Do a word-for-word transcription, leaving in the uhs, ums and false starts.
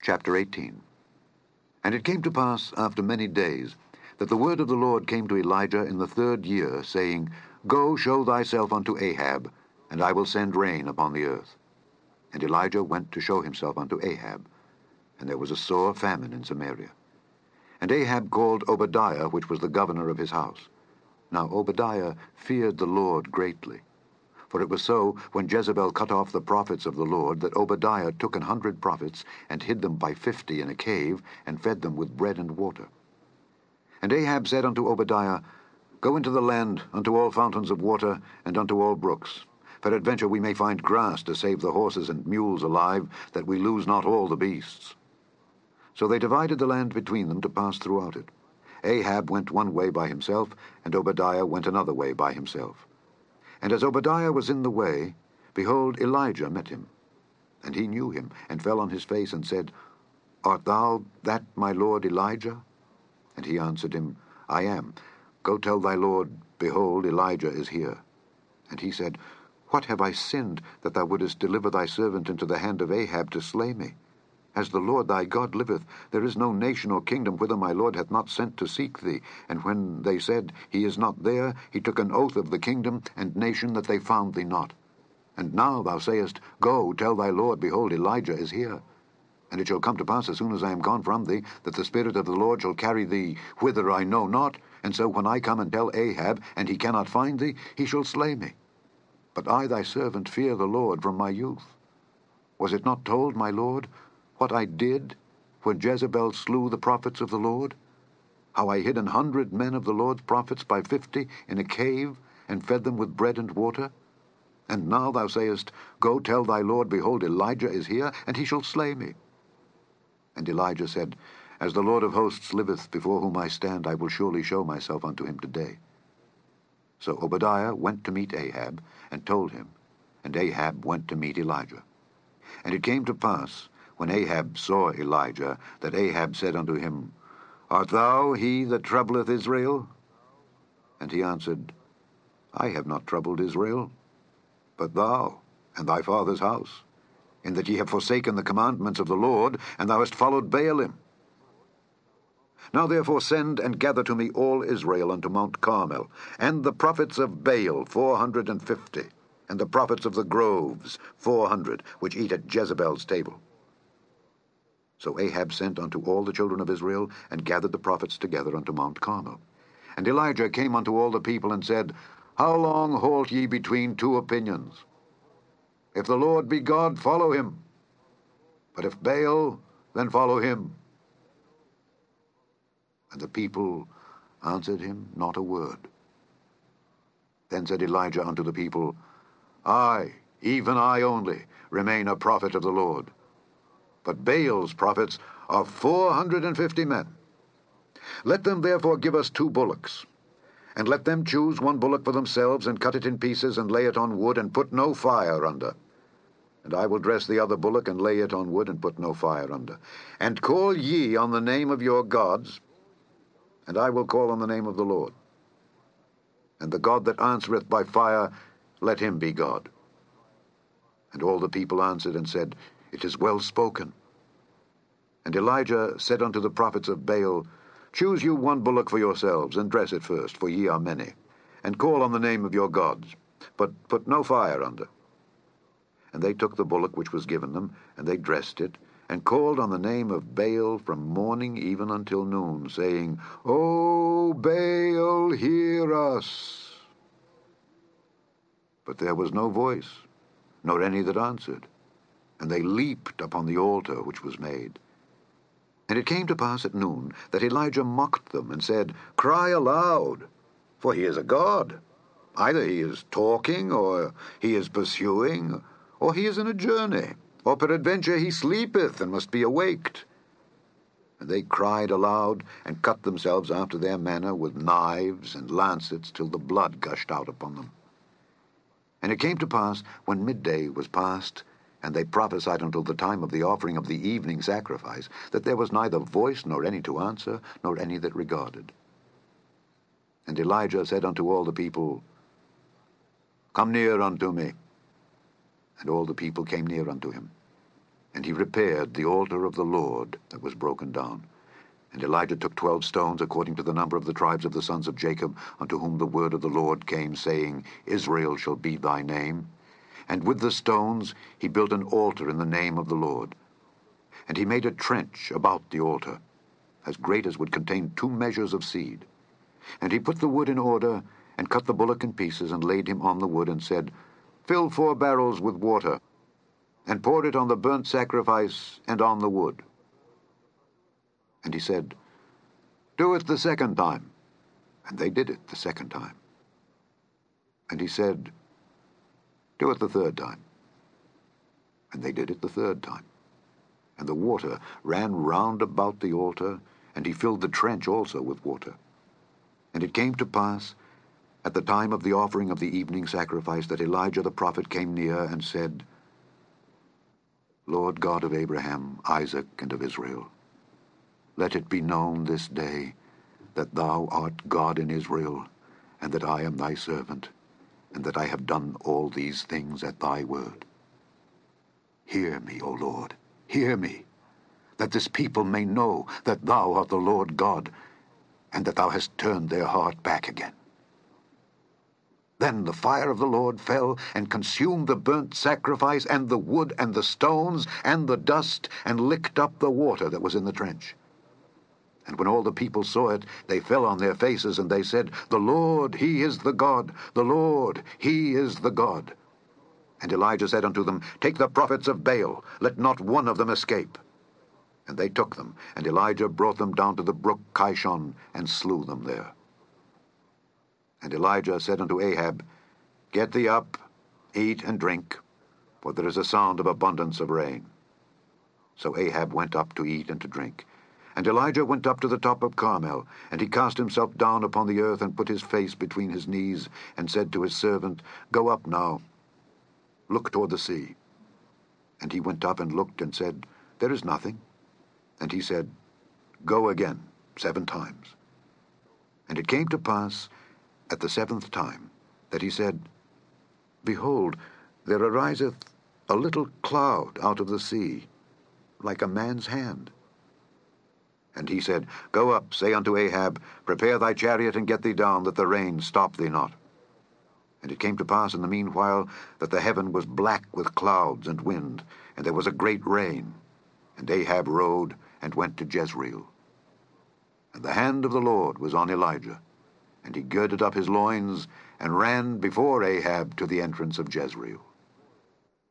Chapter eighteen. And it came to pass after many days that the word of the Lord came to Elijah in the third year, saying, Go, show thyself unto Ahab, and I will send rain upon the earth. And Elijah went to show himself unto Ahab, and there was a sore famine in Samaria. And Ahab called Obadiah, which was the governor of his house. Now Obadiah feared the Lord greatly. For it was so, when Jezebel cut off the prophets of the Lord, that Obadiah took an hundred prophets, and hid them by fifty in a cave, and fed them with bread and water. And Ahab said unto Obadiah, Go into the land, unto all fountains of water, and unto all brooks. Peradventure we may find grass to save the horses and mules alive, that we lose not all the beasts. So they divided the land between them to pass throughout it. Ahab went one way by himself, and Obadiah went another way by himself. And as Obadiah was in the way, behold, Elijah met him. And he knew him, and fell on his face, and said, Art thou that my lord Elijah? And he answered him, I am. Go tell thy lord, Behold, Elijah is here. And he said, What have I sinned, that thou wouldest deliver thy servant into the hand of Ahab to slay me? As the Lord thy God liveth, there is no nation or kingdom whither my lord hath not sent to seek thee. And when they said, He is not there, he took an oath of the kingdom and nation that they found thee not. And now thou sayest, Go, tell thy lord, Behold, Elijah is here. And it shall come to pass, as soon as I am gone from thee, that the Spirit of the Lord shall carry thee whither I know not. And so when I come and tell Ahab, and he cannot find thee, he shall slay me. But I thy servant fear the Lord from my youth. Was it not told, my lord, what I did when Jezebel slew the prophets of the Lord? How I hid an hundred men of the Lord's prophets by fifty in a cave, and fed them with bread and water? And now thou sayest, Go tell thy Lord, Behold, Elijah is here, and he shall slay me. And Elijah said, As the Lord of hosts liveth, before whom I stand, I will surely show myself unto him today. So Obadiah went to meet Ahab, and told him, and Ahab went to meet Elijah. And it came to pass, when Ahab saw Elijah, that Ahab said unto him, Art thou he that troubleth Israel? And he answered, I have not troubled Israel, but thou and thy father's house, in that ye have forsaken the commandments of the Lord, and thou hast followed Baalim. Now therefore send and gather to me all Israel unto Mount Carmel, and the prophets of Baal four hundred and fifty, and the prophets of the groves four hundred, which eat at Jezebel's table. So Ahab sent unto all the children of Israel, and gathered the prophets together unto Mount Carmel. And Elijah came unto all the people, and said, How long halt ye between two opinions? If the Lord be God, follow him. But if Baal, then follow him. And the people answered him not a word. Then said Elijah unto the people, I, even I only, remain a prophet of the Lord. But Baal's prophets are four hundred and fifty men. Let them therefore give us two bullocks, and let them choose one bullock for themselves, and cut it in pieces, and lay it on wood, and put no fire under. And I will dress the other bullock, and lay it on wood, and put no fire under. And call ye on the name of your gods, and I will call on the name of the Lord. And the God that answereth by fire, let him be God. And all the people answered and said, It is well spoken. And Elijah said unto the prophets of Baal, Choose you one bullock for yourselves, and dress it first, for ye are many, and call on the name of your gods, but put no fire under. And they took the bullock which was given them, and they dressed it, and called on the name of Baal from morning even until noon, saying, O Baal, hear us. But there was no voice, nor any that answered. And they leaped upon the altar which was made. And it came to pass at noon that Elijah mocked them, and said, Cry aloud, for he is a god. Either he is talking, or he is pursuing, or he is in a journey, or peradventure he sleepeth, and must be awaked. And they cried aloud, and cut themselves after their manner with knives and lancets, till the blood gushed out upon them. And it came to pass, when midday was past, and they prophesied until the time of the offering of the evening sacrifice, that there was neither voice, nor any to answer, nor any that regarded. And Elijah said unto all the people, Come near unto me. And all the people came near unto him. And he repaired the altar of the Lord that was broken down. And Elijah took twelve stones according to the number of the tribes of the sons of Jacob, unto whom the word of the Lord came, saying, Israel shall be thy name. And with the stones he built an altar in the name of the Lord. And he made a trench about the altar, as great as would contain two measures of seed. And he put the wood in order, and cut the bullock in pieces, and laid him on the wood, and said, Fill four barrels with water, and pour it on the burnt sacrifice and on the wood. And he said, Do it the second time. And they did it the second time. And he said, Do it the third time. And they did it the third time. And the water ran round about the altar, and he filled the trench also with water. And it came to pass, at the time of the offering of the evening sacrifice, that Elijah the prophet came near and said, Lord God of Abraham, Isaac, and of Israel, let it be known this day that thou art God in Israel, and that I am thy servant, and that I have done all these things at thy word. Hear me, O Lord, hear me, that this people may know that thou art the Lord God, and that thou hast turned their heart back again. Then the fire of the Lord fell and consumed the burnt sacrifice, and the wood, and the stones, and the dust, and licked up the water that was in the trench. And when all the people saw it, they fell on their faces, and they said, The Lord, he is the God, the Lord, he is the God. And Elijah said unto them, Take the prophets of Baal, let not one of them escape. And they took them, and Elijah brought them down to the brook Kishon, and slew them there. And Elijah said unto Ahab, Get thee up, eat and drink, for there is a sound of abundance of rain. So Ahab went up to eat and to drink. And Elijah went up to the top of Carmel, and he cast himself down upon the earth, and put his face between his knees, and said to his servant, Go up now, look toward the sea. And he went up and looked, and said, There is nothing. And he said, Go again, seven times. And it came to pass, at the seventh time, that he said, Behold, there ariseth a little cloud out of the sea, like a man's hand. And he said, Go up, say unto Ahab, Prepare thy chariot, and get thee down, that the rain stop thee not. And it came to pass in the meanwhile that the heaven was black with clouds and wind, and there was a great rain. And Ahab rode and went to Jezreel. And the hand of the Lord was on Elijah, and he girded up his loins, and ran before Ahab to the entrance of Jezreel.